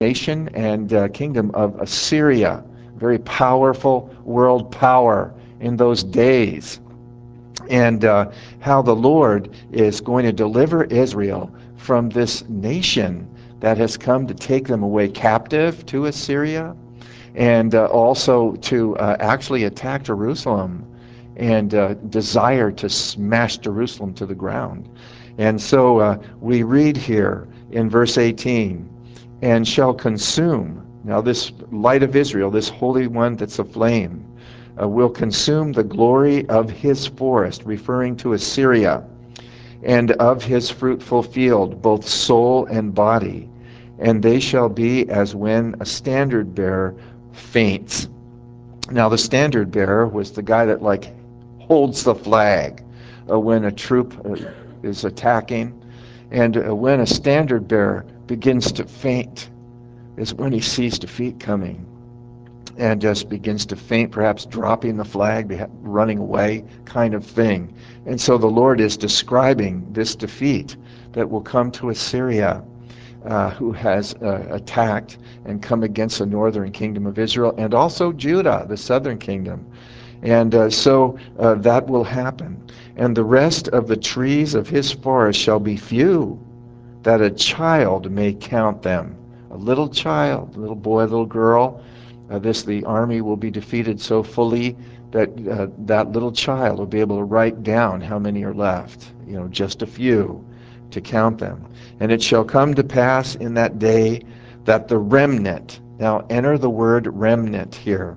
nation and kingdom of Assyria, very powerful world power in those days, and how the Lord is going to deliver Israel from this nation that has come to take them away captive to Assyria, and also to actually attack Jerusalem and desire to smash Jerusalem to the ground. And so we read here in verse 18, and shall consume. Now, this light of Israel, this Holy One that's aflame, will consume the glory of his forest, referring to Assyria, and of his fruitful field, both soul and body. And they shall be as when a standard bearer faints. Now, the standard bearer was the guy that like holds the flag when a troop is attacking. And when a standard bearer begins to faint is when he sees defeat coming and just begins to faint, perhaps dropping the flag, running away kind of thing. And so the Lord is describing this defeat that will come to Assyria, who has attacked and come against the northern kingdom of Israel, and also Judah, the southern kingdom. And so that will happen. And the rest of the trees of his forest shall be few, that a child may count them. A little child, a little boy, a little girl. The army will be defeated so fully that that little child will be able to write down how many are left, just a few, to count them. And it shall come to pass in that day that the remnant, now enter the word remnant here,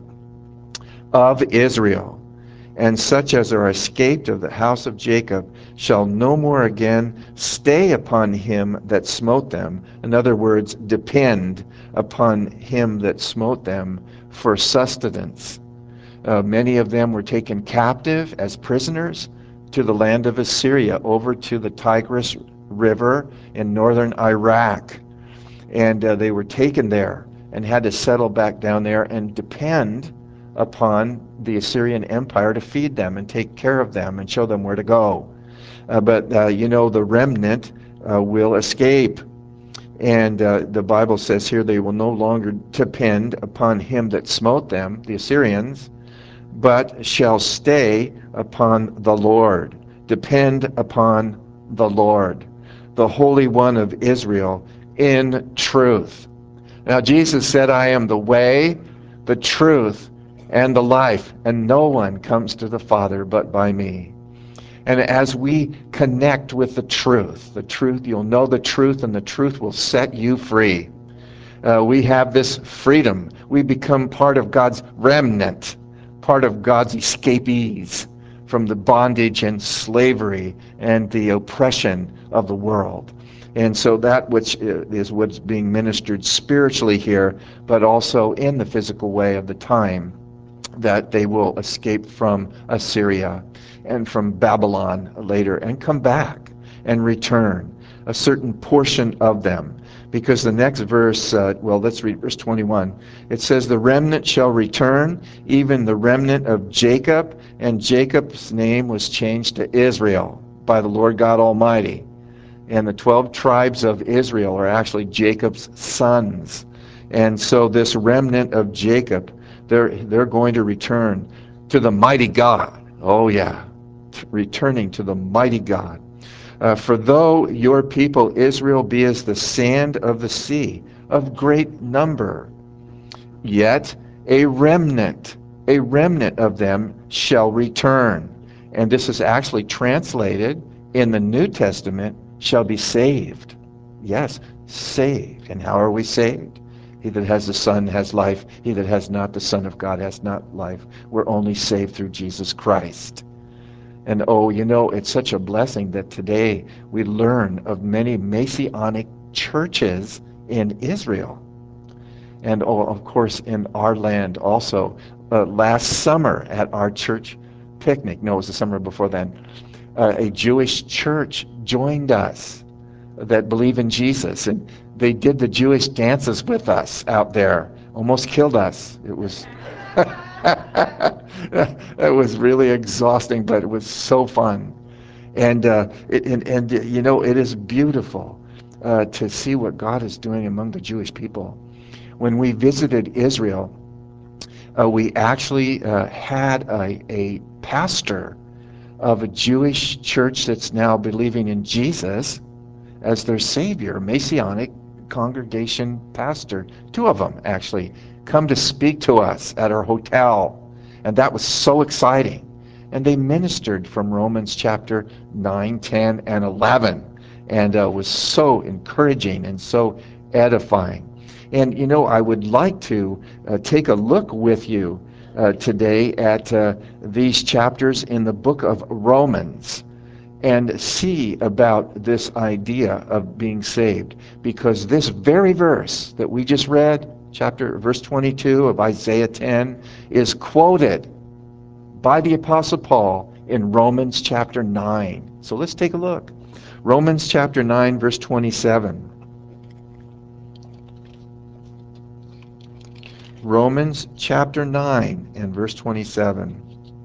of Israel, and such as are escaped of the house of Jacob, shall no more again stay upon him that smote them. In other words, depend upon him that smote them for sustenance. Many of them were taken captive as prisoners to the land of Assyria, over to the Tigris River in northern Iraq. And they were taken there and had to settle back down there and depend upon the Assyrian Empire to feed them and take care of them and show them where to go. But the remnant will escape. And the Bible says here they will no longer depend upon him that smote them, the Assyrians, but shall stay upon the Lord. Depend upon the Lord, the Holy One of Israel, in truth. Now, Jesus said, I am the way, the truth, and the life, and no one comes to the Father but by me. And as we connect with the truth, you'll know the truth, and the truth will set you free. We have this freedom. We become part of God's remnant, part of God's escapees from the bondage and slavery and the oppression of the world. And so that which is what's being ministered spiritually here, but also in the physical way of the time, that they will escape from Assyria and from Babylon later and come back and return, a certain portion of them. Because the next verse, let's read verse 21. It says, the remnant shall return, even the remnant of Jacob, and Jacob's name was changed to Israel by the Lord God Almighty. And the 12 tribes of Israel are actually Jacob's sons. And so this remnant of Jacob, they're going to return to the mighty God. Oh yeah, returning to the mighty God. For though your people Israel be as the sand of the sea, of great number, yet a remnant of them shall return. And this is actually translated in the New Testament, shall be saved. Yes, saved. And how are we saved? He that has the Son has life. He that has not the Son of God has not life. We're only saved through Jesus Christ. And it's such a blessing that today we learn of many Messianic churches in Israel. And of course in our land also. Last summer at our church picnic, no, it was the summer before then, a Jewish church joined us that believe in Jesus, and they did the Jewish dances with us out there. Almost killed us. It was it was really exhausting, but it was so fun. And it is beautiful to see what God is doing among the Jewish people. When we visited Israel, we actually had a pastor of a Jewish church that's now believing in Jesus as their Savior, Messianic congregation pastor. Two of them, actually, come to speak to us at our hotel. And that was so exciting. And they ministered from Romans chapter 9, 10, and 11. And was so encouraging and so edifying. And, I would like to take a look with you today at these chapters in the book of Romans and see about this idea of being saved. Because this very verse that we just read, verse 22 of Isaiah 10, is quoted by the Apostle Paul in Romans chapter 9. So let's take a look. Romans chapter 9, verse 27. Romans chapter 9 and verse 27.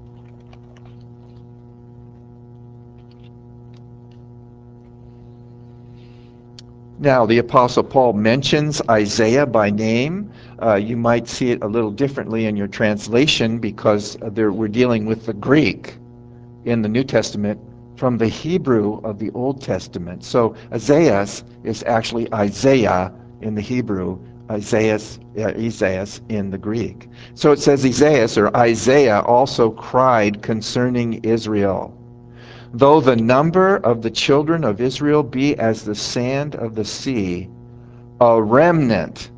Now, the Apostle Paul mentions Isaiah by name. You might see it a little differently in your translation because we're dealing with the Greek in the New Testament from the Hebrew of the Old Testament. So Isaiah is actually Isaiah in the Hebrew, Isaiah in the Greek. So it says Isaiah also cried concerning Israel. Though the number of the children of Israel be as the sand of the sea, a remnant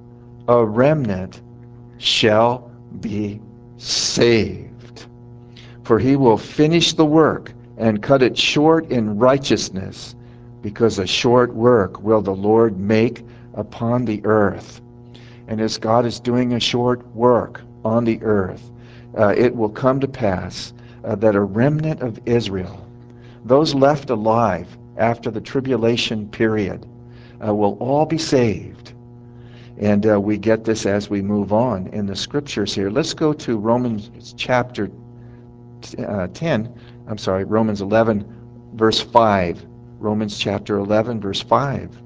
shall be saved. For he will finish the work and cut it short in righteousness, because a short work will the Lord make upon the earth. And as God is doing a short work on the earth, it will come to pass that a remnant of Israel, those left alive after the tribulation period, will all be saved. And we get this as we move on in the scriptures here. Let's go to Romans chapter 11, verse 5. Romans chapter 11, verse 5.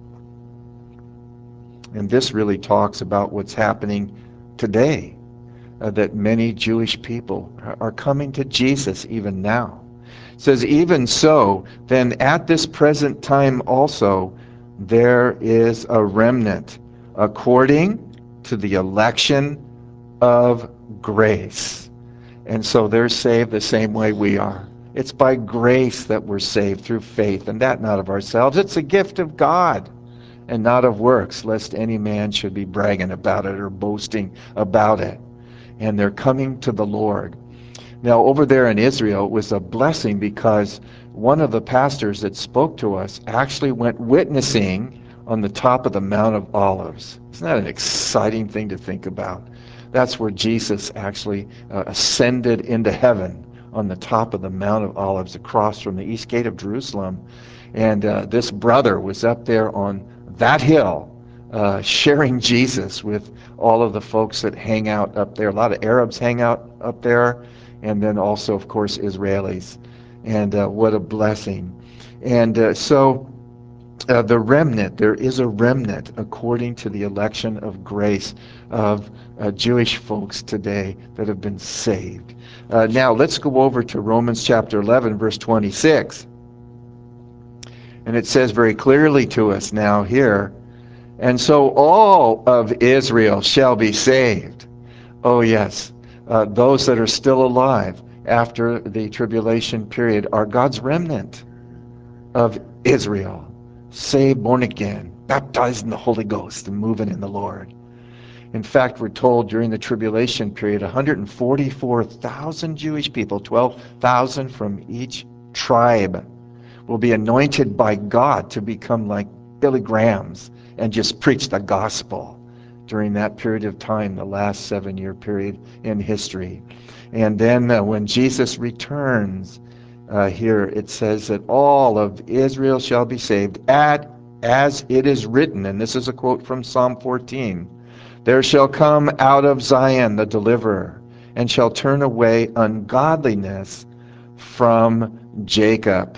And this really talks about what's happening today, that many Jewish people are coming to Jesus even now. It says, even so, then at this present time also there is a remnant according to the election of grace. And so they're saved the same way we are. It's by grace that we're saved through faith, and that not of ourselves. It's a gift of God, and not of works, lest any man should be bragging about it or boasting about it. And they're coming to the Lord. Now, over there in Israel, it was a blessing because one of the pastors that spoke to us actually went witnessing on the top of the Mount of Olives. Isn't that an exciting thing to think about? That's where Jesus actually ascended into heaven, on the top of the Mount of Olives across from the east gate of Jerusalem. And this brother was up there on that hill sharing Jesus with all of the folks that hang out up there. A lot of Arabs hang out up there, and then also, of course, Israelis. And what a blessing. And so the remnant, there is a remnant according to the election of grace of Jewish folks today that have been saved. Now let's go over to Romans chapter 11, verse 26. And it says very clearly to us now here, and so all of Israel shall be saved. Oh yes, those that are still alive after the tribulation period are God's remnant of Israel, saved, born again, baptized in the Holy Ghost, and moving in the Lord. In fact, we're told during the tribulation period, 144,000 Jewish people, 12,000 from each tribe, will be anointed by God to become like Billy Graham's and just preach the gospel during that period of time, the last 7-year period in history. And then when Jesus returns, here it says that all of Israel shall be saved, as it is written, and this is a quote from Psalm 14, there shall come out of Zion the deliverer, and shall turn away ungodliness from Jacob.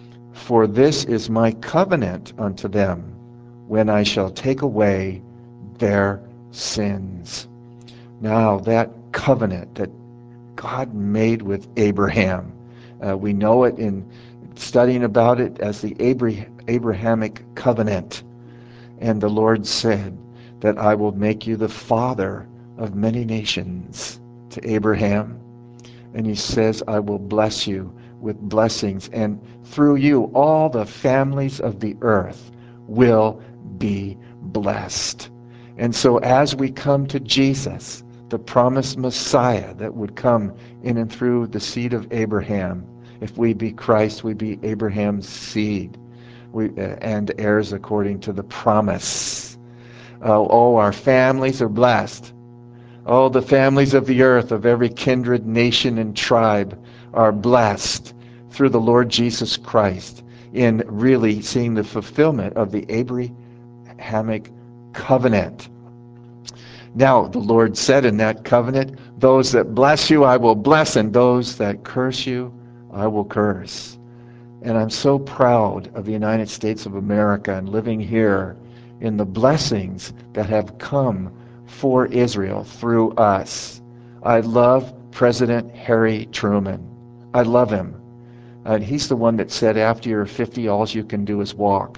For this is my covenant unto them, when I shall take away their sins. Now, that covenant that God made with Abraham, we know it in studying about it as the Abrahamic covenant. And the Lord said that I will make you the father of many nations to Abraham. And he says, I will bless you with blessings, and through you all the families of the earth will be blessed. And so as we come to Jesus, the promised Messiah that would come in and through the seed of Abraham, if we be Christ, we be Abraham's seed, and heirs according to the promise. Our families are blessed. Oh, the families of the earth, of every kindred, nation, and tribe are blessed through the Lord Jesus Christ in really seeing the fulfillment of the Abrahamic covenant. Now, the Lord said in that covenant, those that bless you I will bless, and those that curse you I will curse. And I'm so proud of the United States of America and living here in the blessings that have come for Israel through us. I love President Harry Truman. I love him. And he's the one that said after you're 50, all you can do is walk.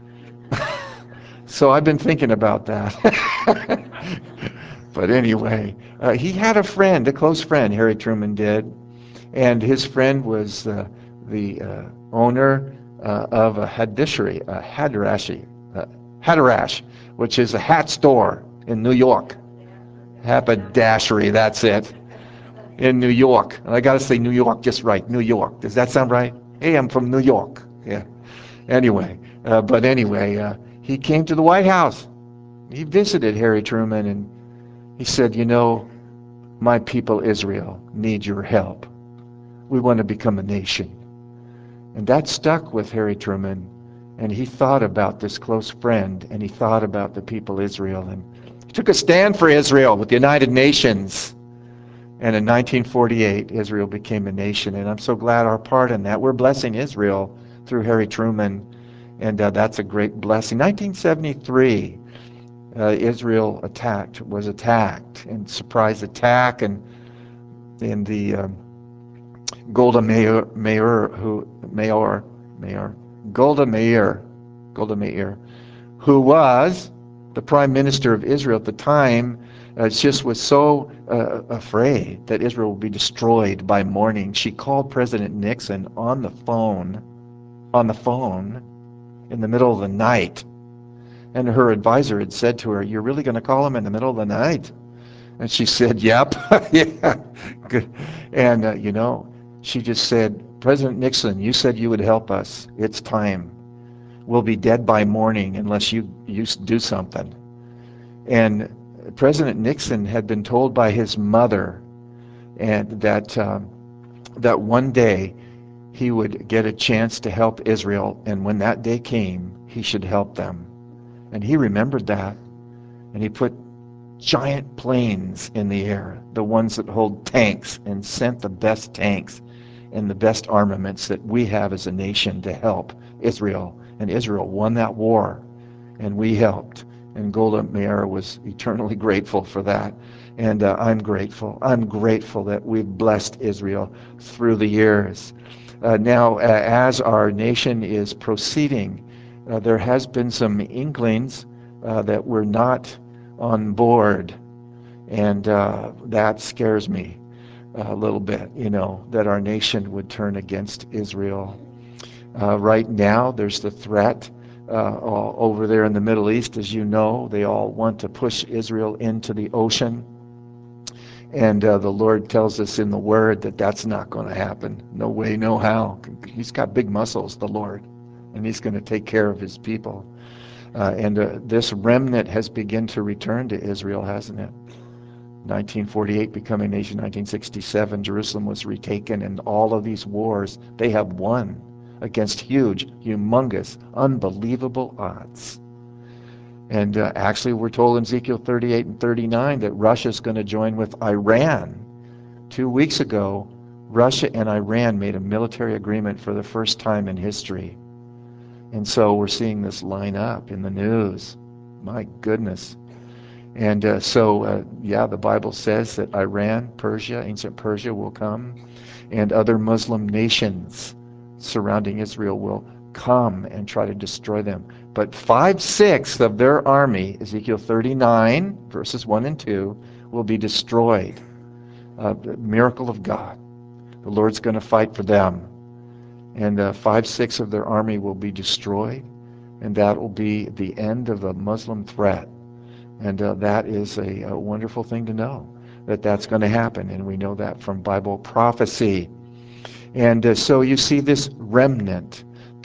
So I've been thinking about that. But anyway, he had a friend, a close friend, Harry Truman did. And his friend was the owner of a Hadarash, which is a hat store in New York. Haberdashery, that's it, in New York. And I got to say New York just right, New York. Does that sound right? Hey, I'm from New York. Yeah. Anyway, he came to the White House. He visited Harry Truman, and he said, you know, my people Israel need your help. We want to become a nation. And that stuck with Harry Truman, and he thought about this close friend, and he thought about the people Israel, and he took a stand for Israel with the United Nations. And in 1948, Israel became a nation, and I'm so glad our part in that. We're blessing Israel through Harry Truman, and that's a great blessing. 1973, Israel was attacked, and surprise attack, and in the Golda Meir, who was the prime minister of Israel at the time, just was so afraid that Israel would be destroyed by morning. She called President Nixon on the phone, in the middle of the night. And her advisor had said to her, "You're really going to call him in the middle of the night?" And she said, "Yep." Yeah. Good. And, she just said, "President Nixon, you said you would help us. It's time. We'll be dead by morning unless you do something." And President Nixon had been told by his mother and that one day he would get a chance to help Israel, and when that day came, he should help them. And he remembered that, and he put giant planes in the air, the ones that hold tanks, and sent the best tanks and the best armaments that we have as a nation to help Israel. And Israel won that war, and we helped. And Golda Meir was eternally grateful for that. And I'm grateful. I'm grateful that we've blessed Israel through the years. Now, as our nation is proceeding, there has been some inklings that we're not on board, and that scares me a little bit, that our nation would turn against Israel. Right now, there's the threat over there in the Middle East, as you know. They all want to push Israel into the ocean. And the Lord tells us in the Word that that's not going to happen. No way, no how. He's got big muscles, the Lord, and He's going to take care of His people. And this remnant has begun to return to Israel, hasn't it? 1948, becoming a nation. 1967, Jerusalem was retaken, and all of these wars, they have won against huge, humongous, unbelievable odds. And actually, we're told in Ezekiel 38 and 39 that Russia's going to join with Iran. 2 weeks ago, Russia and Iran made a military agreement for the first time in history. And so we're seeing this line up in the news. My goodness. And yeah, the Bible says that Iran, Persia, ancient Persia will come, and other Muslim nations surrounding Israel will come and try to destroy them. But 5/6 of their army, Ezekiel 39, verses 1 and 2, will be destroyed. The miracle of God. The Lord's going to fight for them. And 5/6 of their army will be destroyed, and that will be the end of the Muslim threat. And that is a wonderful thing to know, that that's going to happen, and we know that from Bible prophecy. And so you see this remnant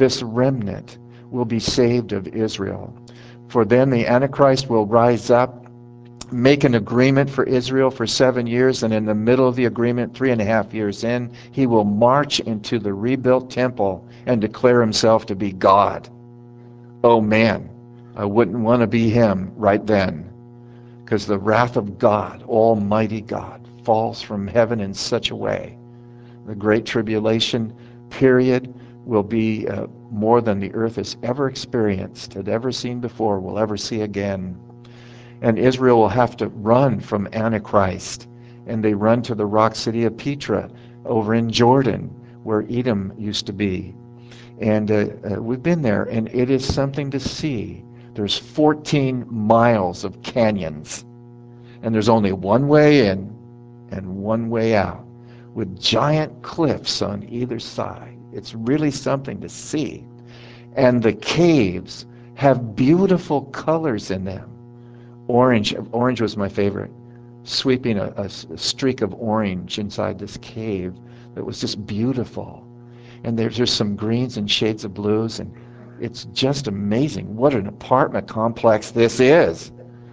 will be saved of Israel. For then the Antichrist will rise up, make an agreement for Israel for 7 years, and in the middle of the agreement, 3.5 years in, he will march into the rebuilt temple and declare himself to be God. Oh man, I wouldn't want to be him right then, because the wrath of God, Almighty God, falls from heaven in such a way. The Great Tribulation period will be more than the earth has ever experienced, had ever seen before, will ever see again. And Israel will have to run from Antichrist. And they run to the rock city of Petra over in Jordan, where Edom used to be. And we've been there, and it is something to see. There's 14 miles of canyons, and there's only one way in and one way out, with giant cliffs on either side. It's really something to see. And the caves have beautiful colors in them. Orange was my favorite. Sweeping a streak of orange inside this cave that was just beautiful. And there's just some greens and shades of blues, and it's just amazing what an apartment complex this is.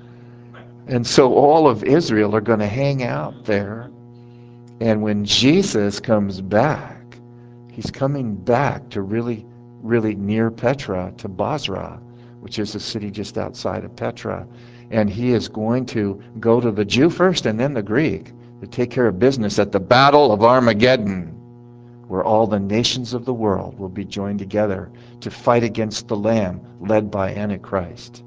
And so all of Israel are going to hang out there. And when Jesus comes back, he's coming back to really, really near Petra, to Basra, which is a city just outside of Petra. And he is going to go to the Jew first and then the Greek to take care of business at the Battle of Armageddon, where all the nations of the world will be joined together to fight against the Lamb led by Antichrist.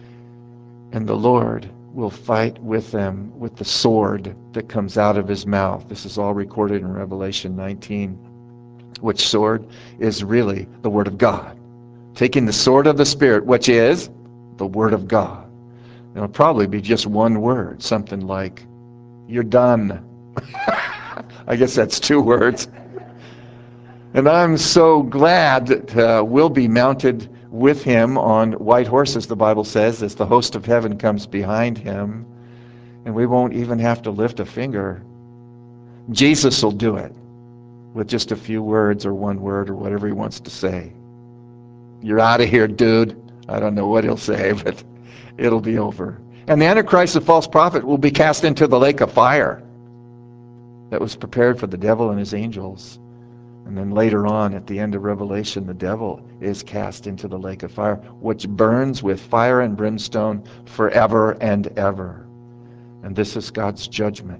And the Lord will fight with them with the sword that comes out of his mouth. This is all recorded in Revelation 19. Which sword is really the Word of God. Taking the sword of the Spirit, which is the Word of God. It'll probably be just one word, something like, "You're done." I guess that's 2 words. And I'm so glad that we'll be mounted with him on white horses, the Bible says, as the host of heaven comes behind him. And we won't even have to lift a finger. Jesus will do it with just a few words or one word or whatever he wants to say. "You're out of here, dude." I don't know what he'll say, but it'll be over. And the Antichrist, the false prophet, will be cast into the lake of fire that was prepared for the devil and his angels. And then later on, at the end of Revelation, the devil is cast into the lake of fire, which burns with fire and brimstone forever and ever. And this is God's judgment.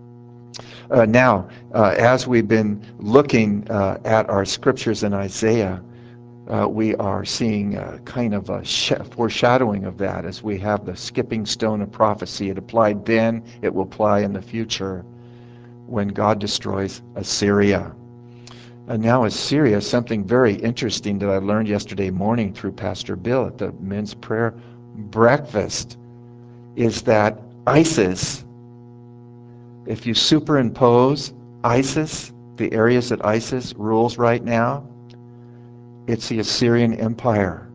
Now, as we've been looking at our scriptures in Isaiah, we are seeing kind of a foreshadowing of that, as we have the skipping stone of prophecy. It applied then, it will apply in the future when God destroys Assyria. And now Assyria, something very interesting that I learned yesterday morning through Pastor Bill at the men's prayer breakfast, is that ISIS, if you superimpose ISIS, the areas that ISIS rules right now, it's the Assyrian Empire.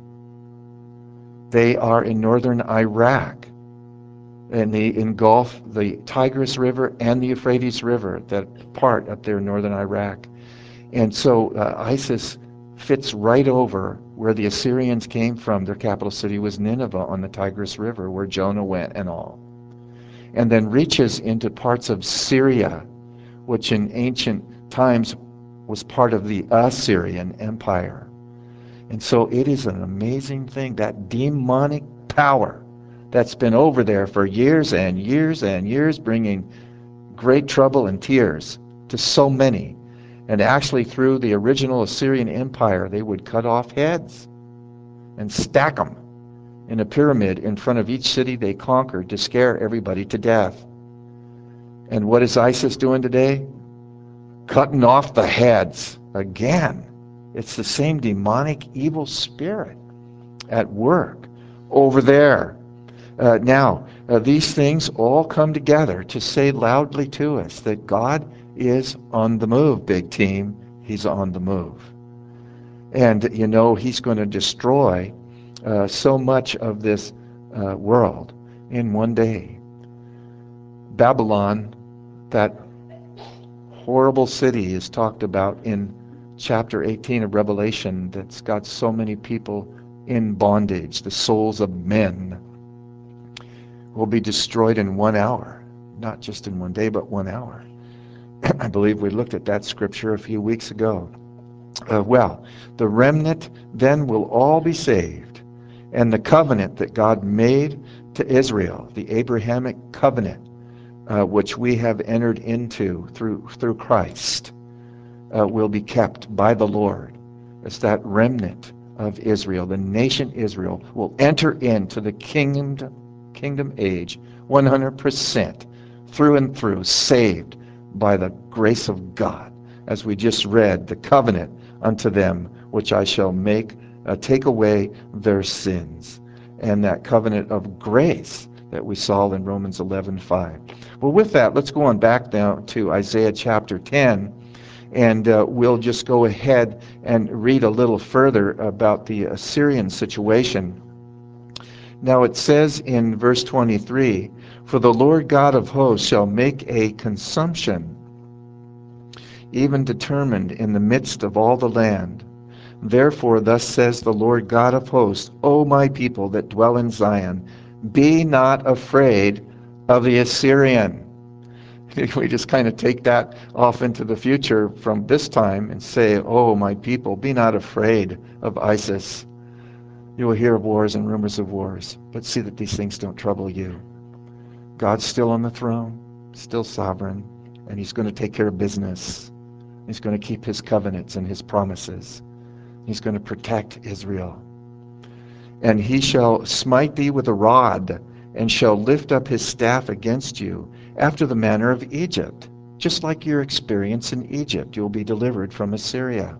They are in northern Iraq, and they engulf the Tigris River and the Euphrates River, that part up there in northern Iraq. And so ISIS fits right over where the Assyrians came from. Their capital city was Nineveh on the Tigris River, where Jonah went and all. And then reaches into parts of Syria, which in ancient times was part of the Assyrian Empire. And so it is an amazing thing, that demonic power that's been over there for years and years and years, bringing great trouble and tears to so many. And actually, through the original Assyrian Empire, they would cut off heads and stack them in a pyramid in front of each city they conquered to scare everybody to death. And what is ISIS doing today? Cutting off the heads again. It's the same demonic evil spirit at work over there. Now, these things all come together to say loudly to us that God is on the move, big team. He's on the move. And, he's going to destroy so much of this world in one day. Babylon, that horrible city, is talked about in chapter 18 of Revelation that's got so many people in bondage. The souls of men will be destroyed in 1 hour. Not just in one day, but 1 hour. I believe we looked at that scripture a few weeks ago. The remnant then will all be saved. And the covenant that God made to Israel, the Abrahamic covenant, which we have entered into through Christ, will be kept by the Lord. It's that remnant of Israel, the nation Israel, will enter into the kingdom age 100% through and through, saved by the grace of God. As we just read, the covenant unto them which I shall make, take away their sins. And that covenant of grace that we saw in Romans 11:5. Well, with that, let's go on back now to Isaiah chapter 10, and we'll just go ahead and read a little further about the Assyrian situation. Now it says in verse 23, "For the Lord God of hosts shall make a consumption, even determined in the midst of all the land. Therefore thus says the Lord God of hosts, O my people that dwell in Zion, be not afraid of the Assyrian." We just kind of take that off into the future from this time and say, "Oh, my people, be not afraid of ISIS. You will hear of wars and rumors of wars, but see that these things don't trouble you. God's still on the throne, still sovereign, and he's going to take care of business. He's going to keep his covenants and his promises. He's going to protect Israel. And he shall smite thee with a rod, and shall lift up his staff against you, after the manner of Egypt." Just like your experience in Egypt, you'll be delivered from Assyria.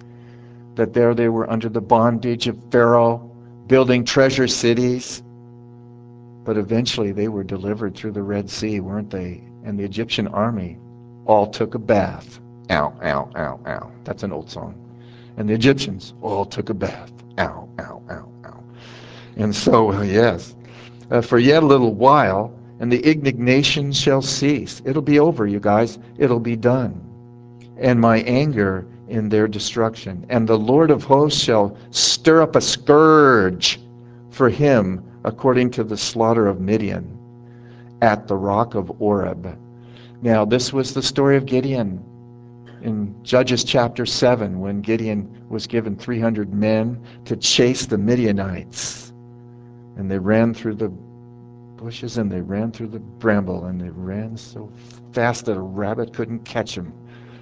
That there they were under the bondage of Pharaoh, building treasure cities. But eventually they were delivered through the Red Sea, weren't they? And the Egyptian army all took a bath. Ow, ow, ow, ow. That's an old song. And the Egyptians all took a bath. Ow, ow, ow, ow. And so, yes, for yet a little while, and the indignation shall cease. It'll be over, you guys. It'll be done. And my anger in their destruction. And the Lord of hosts shall stir up a scourge for him according to the slaughter of Midian at the rock of Oreb. Now, this was the story of Gideon in Judges chapter 7, when Gideon was given 300 men to chase the Midianites. And they ran through the bushes, and they ran through the bramble, and they ran so fast that a rabbit couldn't catch them.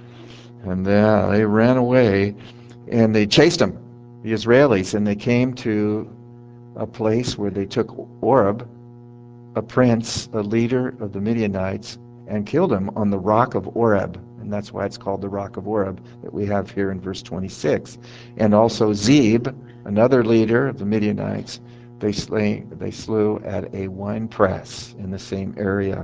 And they ran away, and they chased them, the Israelis, and they came to a place where they took Oreb, a prince, a leader of the Midianites, and killed him on the rock of Oreb. And that's why it's called the rock of Oreb that we have here in verse 26. And also Zeb, another leader of the Midianites, they slew at a wine press in the same area.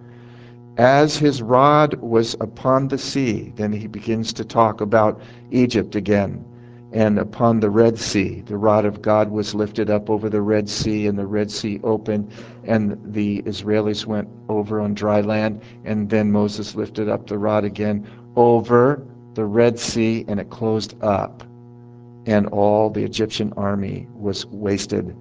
As his rod was upon the sea, then he begins to talk about Egypt again. And upon the Red Sea, the rod of God was lifted up over the Red Sea, and the Red Sea opened, and the Israelis went over on dry land. And then Moses lifted up the rod again over the Red Sea, and it closed up, and all the Egyptian army was wasted.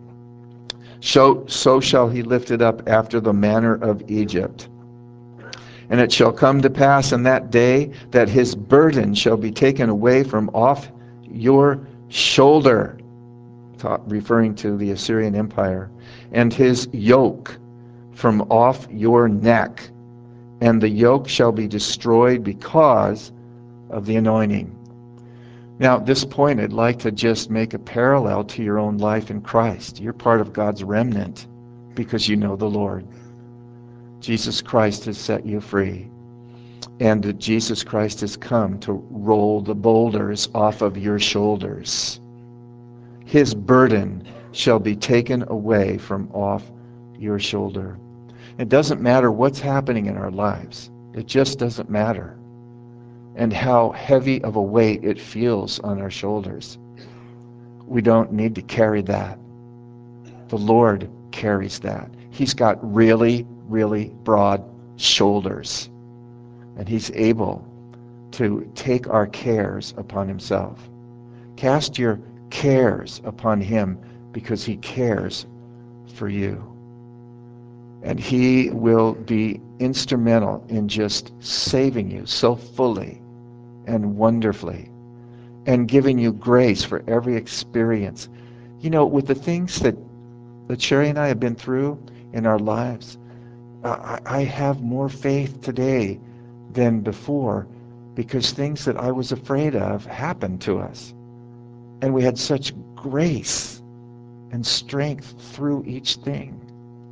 So shall he lift it up after the manner of Egypt. And it shall come to pass in that day that his burden shall be taken away from off your shoulder, referring to the Assyrian Empire, and his yoke from off your neck, and the yoke shall be destroyed because of the anointing. Now, at this point, I'd like to just make a parallel to your own life in Christ. You're part of God's remnant because you know the Lord. Jesus Christ has set you free. And Jesus Christ has come to roll the boulders off of your shoulders. His burden shall be taken away from off your shoulder. It doesn't matter what's happening in our lives. It just doesn't matter. And how heavy of a weight it feels on our shoulders. We don't need to carry that. The Lord carries that. He's got really, really broad shoulders. And He's able to take our cares upon Himself. Cast your cares upon Him because He cares for you. And He will be instrumental in just saving you so fully and wonderfully and giving you grace for every experience. You know, with the things that Sherry and I have been through in our lives, I have more faith today than before because things that I was afraid of happened to us. And we had such grace and strength through each thing.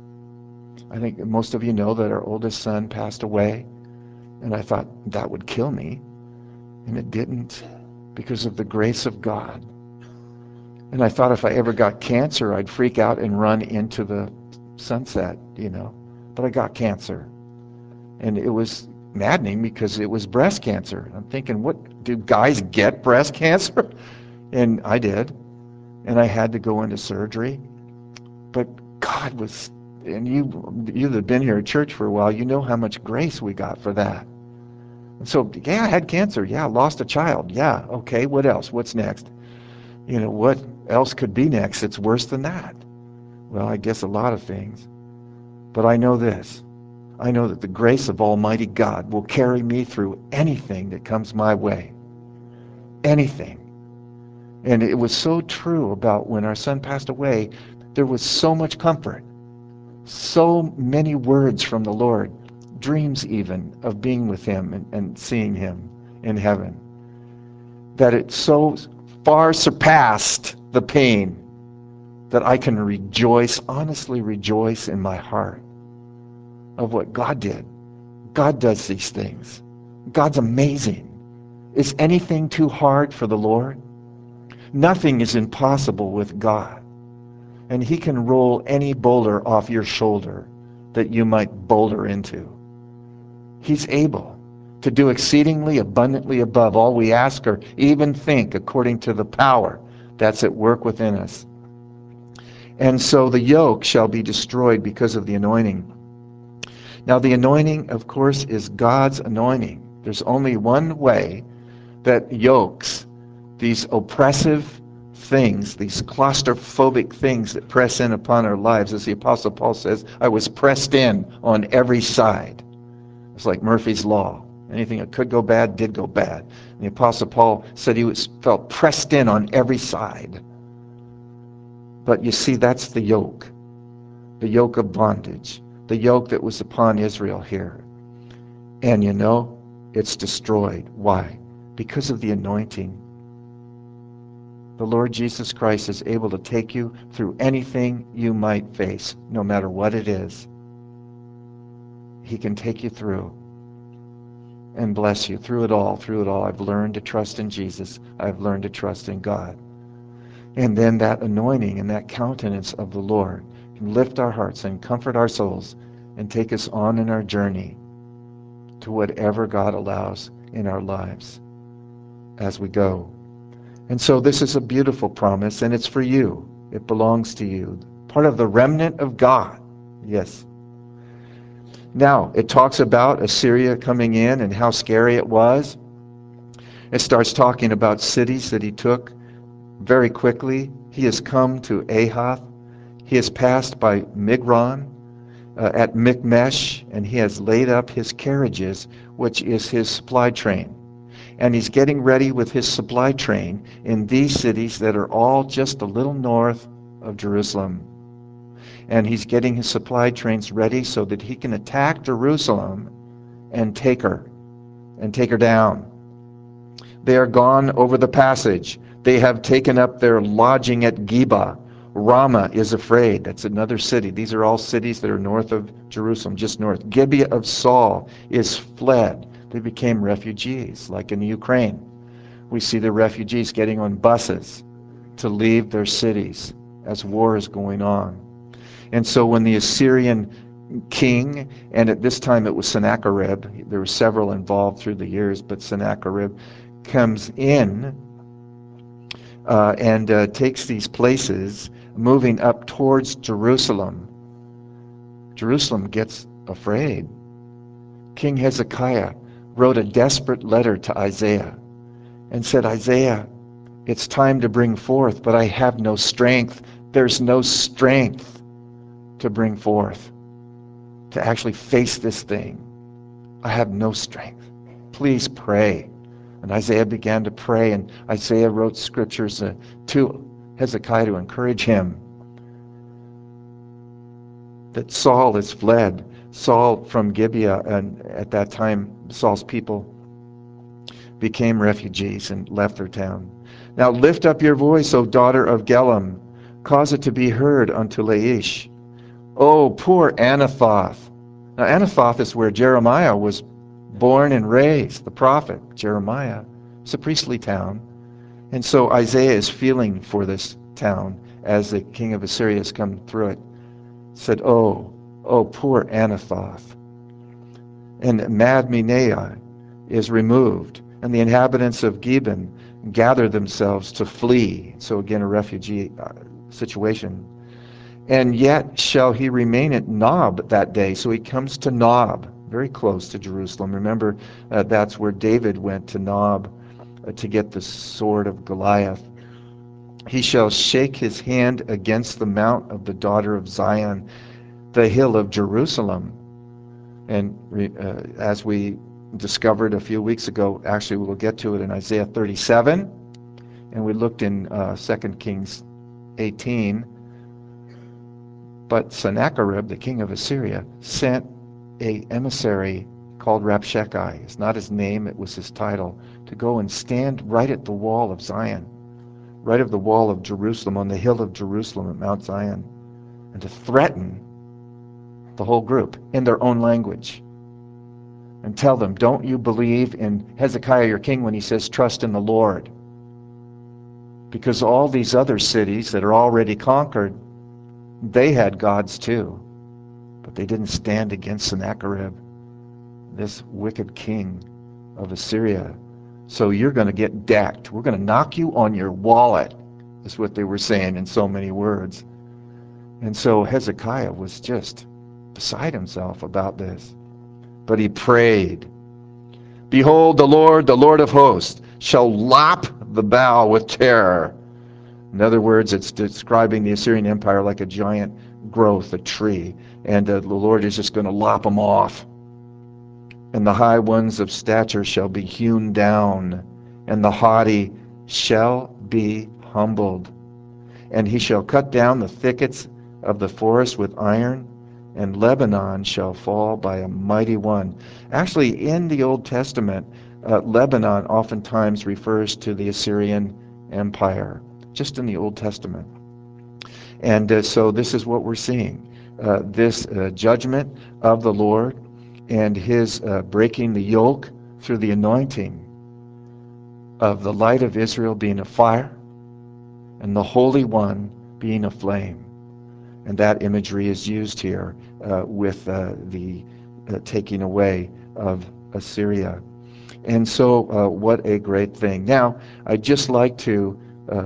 I think most of you know that our oldest son passed away, and I thought that would kill me, and it didn't because of the grace of God. And I thought if I ever got cancer, I'd freak out and run into the sunset, but I got cancer. And it was maddening because it was breast cancer. I'm thinking, what, do guys get breast cancer? And I did. And I had to go into surgery. But God was, and you that have been here at church for a while, you know how much grace we got for that. And so, yeah, I had cancer. Yeah, lost a child. Yeah, okay, what else? What's next? What else could be next? It's worse than that. Well, I guess a lot of things. But I know this. I know that the grace of Almighty God will carry me through anything that comes my way. Anything. And it was so true about when our son passed away. There was so much comfort. So many words from the Lord. Dreams even of being with Him and seeing Him in heaven. That it so far surpassed the pain that I can rejoice, honestly rejoice in my heart of what God did. God does these things. God's amazing. Is anything too hard for the Lord? Nothing is impossible with God. And He can roll any boulder off your shoulder that you might boulder into. He's able to do exceedingly abundantly above all we ask or even think according to the power that's at work within us. And so the yoke shall be destroyed because of the anointing. Now the anointing, of course, is God's anointing. There's only one way that yokes, these oppressive things, these claustrophobic things that press in upon our lives, as the Apostle Paul says, I was pressed in on every side. It's like Murphy's Law. Anything that could go bad did go bad. And the Apostle Paul said he felt pressed in on every side. But you see, that's the yoke of bondage, the yoke that was upon Israel here. And it's destroyed. Why? Because of the anointing. The Lord Jesus Christ is able to take you through anything you might face, no matter what it is. He can take you through and bless you through it all. Through it all, I've learned to trust in Jesus. I've learned to trust in God. And then that anointing and that countenance of the Lord can lift our hearts and comfort our souls and take us on in our journey to whatever God allows in our lives as we go. And so this is a beautiful promise, and it's for you. It belongs to you. Part of the remnant of God. Yes. Now, it talks about Assyria coming in and how scary it was. It starts talking about cities that he took very quickly. He has come to Ahath. He has passed by Migron at Michmesh, and he has laid up his carriages, which is his supply train. And he's getting ready with his supply train in these cities that are all just a little north of Jerusalem. And he's getting his supply trains ready so that he can attack Jerusalem and take her down. They are gone over the passage. They have taken up their lodging at Geba. Ramah is afraid. That's another city. These are all cities that are north of Jerusalem, just north. Gibeah of Saul is fled. They became refugees, like in the Ukraine. We see the refugees getting on buses to leave their cities as war is going on. And so when the Assyrian king, and at this time it was Sennacherib, there were several involved through the years, but Sennacherib comes in and takes these places, moving up towards Jerusalem. Jerusalem gets afraid. King Hezekiah wrote a desperate letter to Isaiah and said, Isaiah, it's time to bring forth, but I have no strength. There's no strength to bring forth, to actually face this thing. I have no strength. Please pray. And Isaiah began to pray, and Isaiah wrote scriptures to Hezekiah to encourage him that Saul is fled. Saul from Gibeah, and at that time Saul's people became refugees and left their town. Now lift up your voice, O daughter of Gelam, cause it to be heard unto Laish. Oh, poor Anathoth. Now Anathoth is where Jeremiah was born and raised, the prophet Jeremiah. It's a priestly town. And so Isaiah is feeling for this town as the king of Assyria has come through it. Said, oh, poor Anathoth. And Madmenah is removed, and the inhabitants of Gibeon gather themselves to flee. So again, a refugee situation. And yet shall he remain at Nob that day. So he comes to Nob, very close to Jerusalem. Remember, that's where David went, to Nob, to get the sword of Goliath. He shall shake his hand against the mount of the daughter of Zion, the hill of Jerusalem. And as we discovered a few weeks ago, actually we'll get to it in Isaiah 37, and we looked in 2 Kings 18. But Sennacherib, the king of Assyria, sent an emissary called Rabshakeh. It's not his name, it was his title, to go and stand right at the wall of Zion, right at the wall of Jerusalem, on the hill of Jerusalem at Mount Zion, and to threaten the whole group in their own language and tell them, don't you believe in Hezekiah your king when he says trust in the Lord? Because all these other cities that are already conquered, they had gods too, but they didn't stand against Sennacherib, this wicked king of Assyria. So you're going to get decked. We're going to knock you on your wallet, is what they were saying in so many words. And so Hezekiah was just beside himself about this. But he prayed, behold, the Lord of hosts, shall lop the bough with terror. In other words, it's describing the Assyrian Empire like a giant growth, a tree, and the Lord is just going to lop them off. And the high ones of stature shall be hewn down, and the haughty shall be humbled. And he shall cut down the thickets of the forest with iron, and Lebanon shall fall by a mighty one. Actually, in the Old Testament, Lebanon oftentimes refers to the Assyrian Empire, just in the Old Testament. And so this is what we're seeing, this judgment of the Lord and his breaking the yoke through the anointing of the light of Israel being a fire and the Holy One being a flame. And that imagery is used here with the taking away of Assyria. And so what a great thing. Now, I'd just like to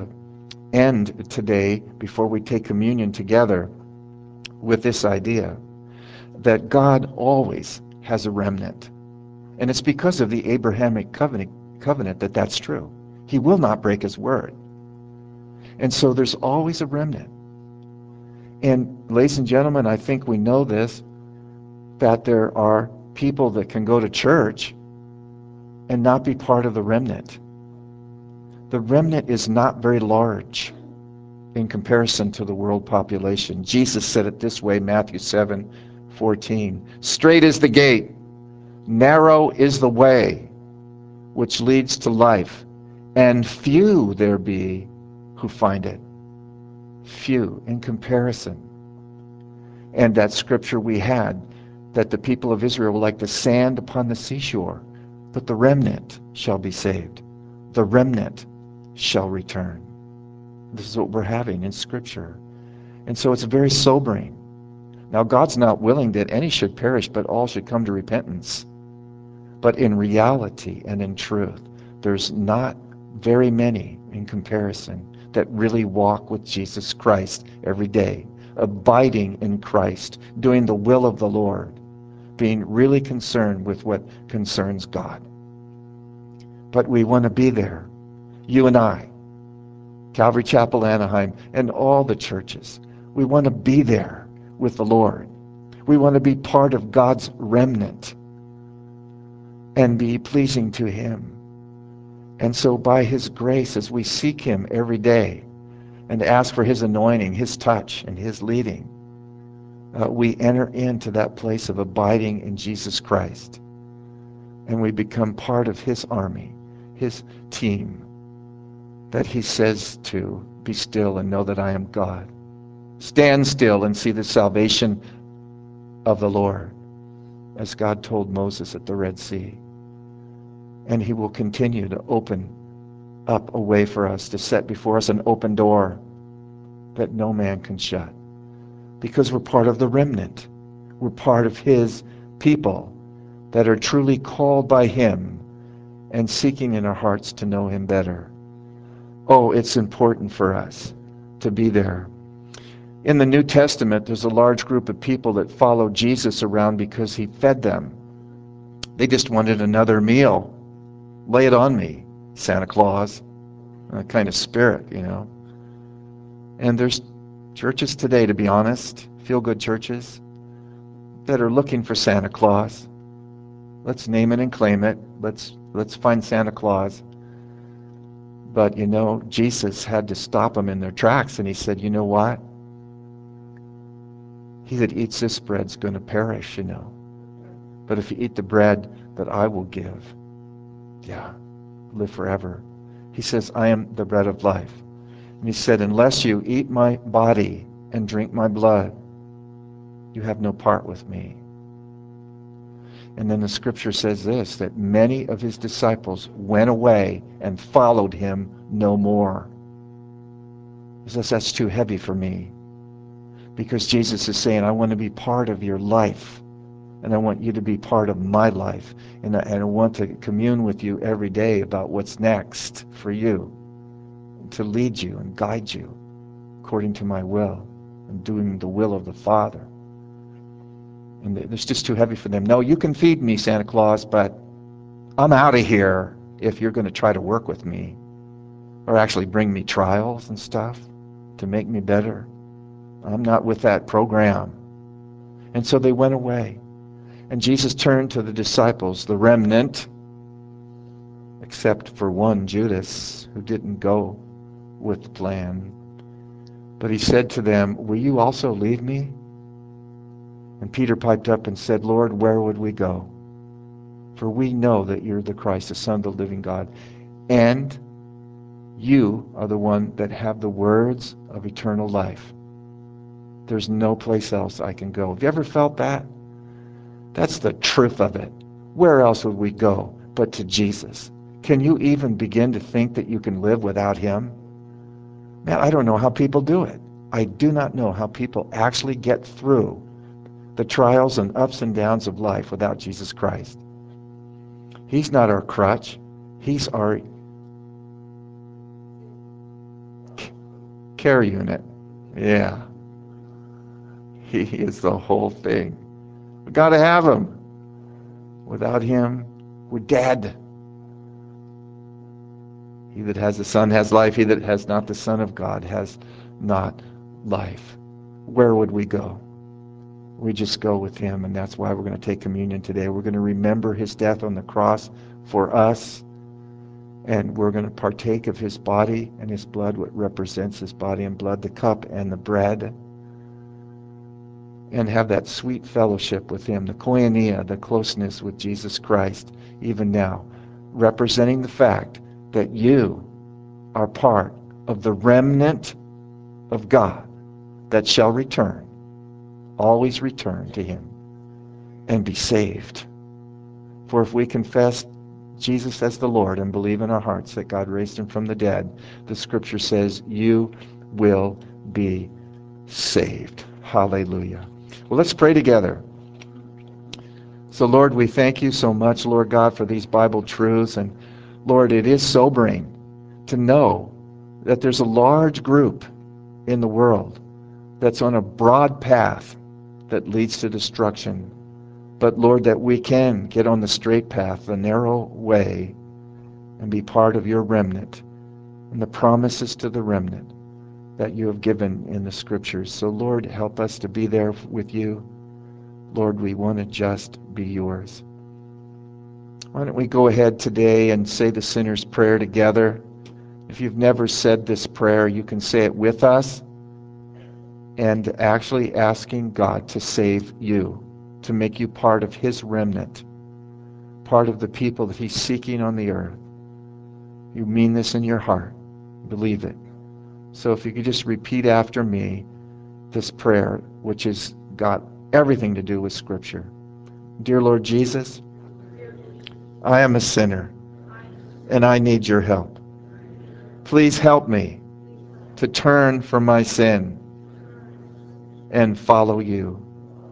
end today, before we take communion together, with this idea that God always has a remnant. And it's because of the Abrahamic covenant that that's true. He will not break his word. And so there's always a remnant. And ladies and gentlemen, I think we know this, that there are people that can go to church and not be part of the remnant. The remnant is not very large in comparison to the world population. Jesus said it this way, Matthew 7:14. Straight is the gate, narrow is the way which leads to life, and few there be who find it. Few in comparison. And that scripture we had, that the people of Israel were like the sand upon the seashore, but the remnant shall be saved. The remnant shall return. This is what we're having in scripture. And so it's very sobering. Now, God's not willing that any should perish, but all should come to repentance. But in reality and in truth, there's not very many in comparison that really walk with Jesus Christ every day, abiding in Christ, doing the will of the Lord, being really concerned with what concerns God. But we want to be there, you and I, Calvary Chapel Anaheim, and all the churches. We want to be there with the Lord. We want to be part of God's remnant and be pleasing to Him. And so by His grace, as we seek Him every day and ask for His anointing, His touch, and His leading, we enter into that place of abiding in Jesus Christ. And we become part of His army, His team, that He says to, be still and know that I am God. Stand still and see the salvation of the Lord, as God told Moses at the Red Sea. And He will continue to open up a way for us, to set before us an open door that no man can shut. Because we're part of the remnant. We're part of His people that are truly called by Him and seeking in our hearts to know Him better. Oh, it's important for us to be there. In the New Testament, there's a large group of people that follow Jesus around because He fed them. They just wanted another meal. Lay it on me, Santa Claus. That kind of spirit, you know. And there's churches today, to be honest, feel-good churches, that are looking for Santa Claus. Let's name it and claim it. Let's find Santa Claus. But, you know, Jesus had to stop them in their tracks, and He said, you know what? He that eats this bread's going to perish, you know. But if you eat the bread that I will give, yeah, live forever. He says, I am the bread of life. And He said, unless you eat my body and drink my blood, you have no part with me. And then the scripture says this, that many of His disciples went away and followed Him no more. He says, that's too heavy for me. Because Jesus is saying, I want to be part of your life. And I want you to be part of my life. And I want to commune with you every day about what's next for you. To lead you and guide you according to my will. And doing the will of the Father. And it's just too heavy for them. No, you can feed me, Santa Claus, but I'm out of here if you're going to try to work with me. Or actually bring me trials and stuff to make me better. I'm not with that program. And so they went away. And Jesus turned to the disciples, the remnant, except for one, Judas, who didn't go with the plan. But He said to them, will you also leave me? And Peter piped up and said, Lord, where would we go? For we know that you're the Christ, the Son of the living God. And you are the one that have the words of eternal life. There's no place else I can go. Have you ever felt that? That's the truth of it. Where else would we go but to Jesus? Can you even begin to think that you can live without Him? Man, I don't know how people do it. I do not know how people actually get through the trials and ups and downs of life without Jesus Christ. He's not our crutch. He's our care unit. Yeah. He is the whole thing. We got to have Him. Without Him, we're dead. He that has the Son has life. He that has not the Son of God has not life. Where would we go? We just go with Him, and that's why we're going to take communion today. We're going to remember His death on the cross for us, and we're going to partake of His body and His blood, what represents His body and blood, the cup and the bread, and have that sweet fellowship with Him, the koinonia, the closeness with Jesus Christ, even now. representing the fact that you are part of the remnant of God that shall return, always return to him and be saved. For if we confess Jesus as the Lord and believe in our hearts that God raised him from the dead, the scripture says you will be saved. Hallelujah. Well, let's pray together. So, Lord, we thank you so much, Lord God, for these Bible truths. And, Lord, it is sobering to know that there's a large group in the world that's on a broad path that leads to destruction. But, Lord, that we can get on the straight path, the narrow way, and be part of your remnant and the promises to the remnant that you have given in the scriptures. So, Lord, help us to be there with you. Lord, we want to just be yours. Why don't we go ahead today and say the sinner's prayer together? If you've never said this prayer, you can say it with us and actually asking God to save you, to make you part of his remnant, part of the people that he's seeking on the earth. You mean this in your heart. Believe it. So if you could just repeat after me this prayer, which has got everything to do with Scripture. Dear Lord Jesus, I am a sinner, and I need your help. Please help me to turn from my sin and follow you.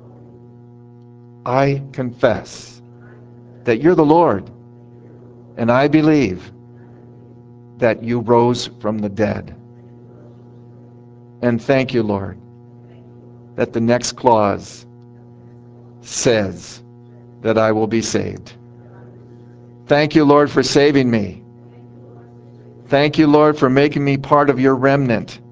I confess that you're the Lord, and I believe that you rose from the dead. And thank you, Lord, that the next clause says that I will be saved. Thank you, Lord, for saving me. Thank you, Lord, for making me part of your remnant.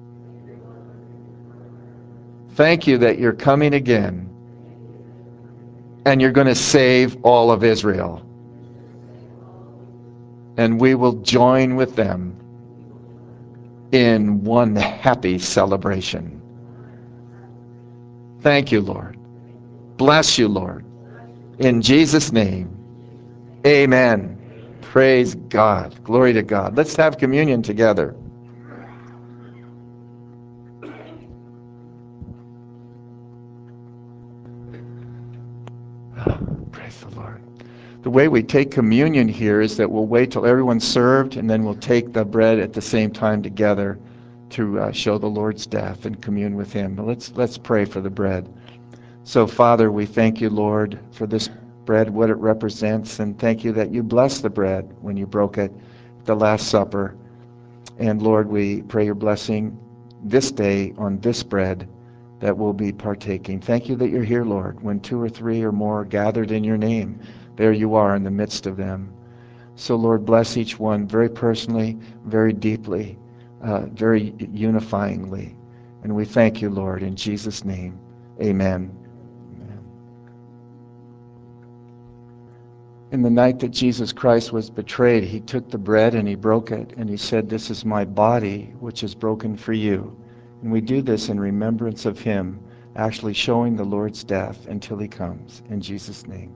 Thank you that you're coming again and you're going to save all of Israel. And we will join with them in one happy celebration. Thank you, Lord. Bless you, Lord. In Jesus' name, amen. Praise God. Glory to God. Let's have communion together. Praise the Lord. The way we take communion here is that we'll wait till everyone's served, and then we'll take the bread at the same time together to show the Lord's death and commune with him. But let's pray for the bread. So, Father, we thank you, Lord, for this bread, what it represents, and thank you that you blessed the bread when you broke it at the Last Supper. And, Lord, we pray your blessing this day on this bread that we'll be partaking. Thank you that you're here, Lord. When 2 or 3 or more are gathered in your name, there you are in the midst of them. So, Lord, bless each one very personally, very deeply, very unifyingly. And we thank you, Lord, in Jesus' name. Amen. In the night that Jesus Christ was betrayed, he took the bread and he broke it, and he said, "This is my body, which is broken for you." And we do this in remembrance of him, actually showing the Lord's death until he comes. In Jesus' name.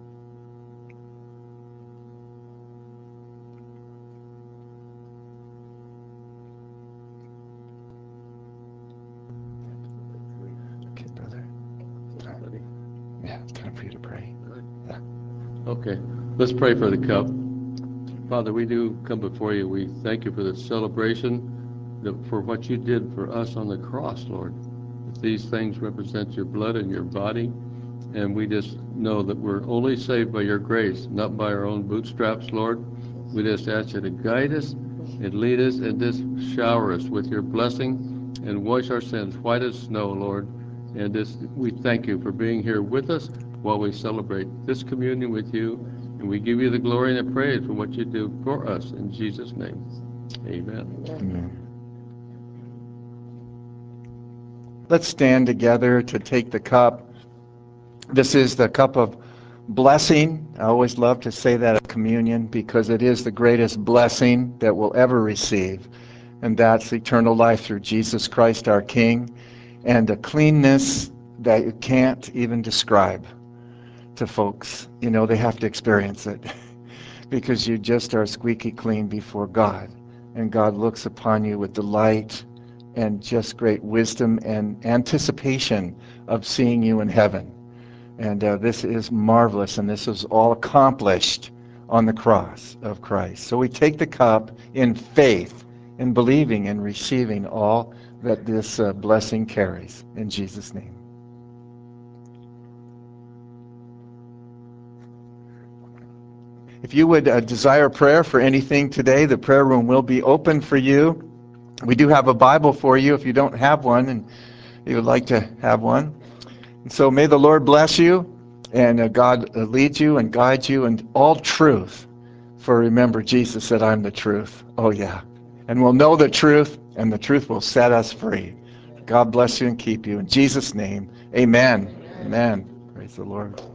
Okay, brother. Yeah, it's time for you to pray. Yeah. Okay, let's pray for the cup. Father, we do come before you. We thank you for the celebration, for what you did for us on the cross, Lord. These things represent your blood and your body, and we just know that we're only saved by your grace, not by our own bootstraps, Lord. We just ask you to guide us and lead us and just shower us with your blessing and wash our sins white as snow, Lord. And just we thank you for being here with us while we celebrate this communion with you. And we give you the glory and the praise for what you do for us. In Jesus' name, amen. Amen. Let's stand together to take the cup. This is the cup of blessing. I always love to say that at communion because it is the greatest blessing that we'll ever receive. And that's eternal life through Jesus Christ our King, and a cleanness that you can't even describe to folks. You know, they have to experience it. because you just are squeaky clean before God. And God looks upon you with delight and just great wisdom and anticipation of seeing you in heaven. And this is marvelous, and this is all accomplished on the cross of Christ. So we take the cup in faith, in believing and receiving all that this blessing carries. In Jesus' name. If you would desire prayer for anything today, the prayer room will be open for you. We do have a Bible for you if you don't have one and you would like to have one. And so may the Lord bless you, and God lead you and guide you in all truth. For remember, Jesus said, I'm the truth. Oh, yeah. And we'll know the truth, and the truth will set us free. God bless you and keep you. In Jesus' name, amen. Amen. Praise the Lord.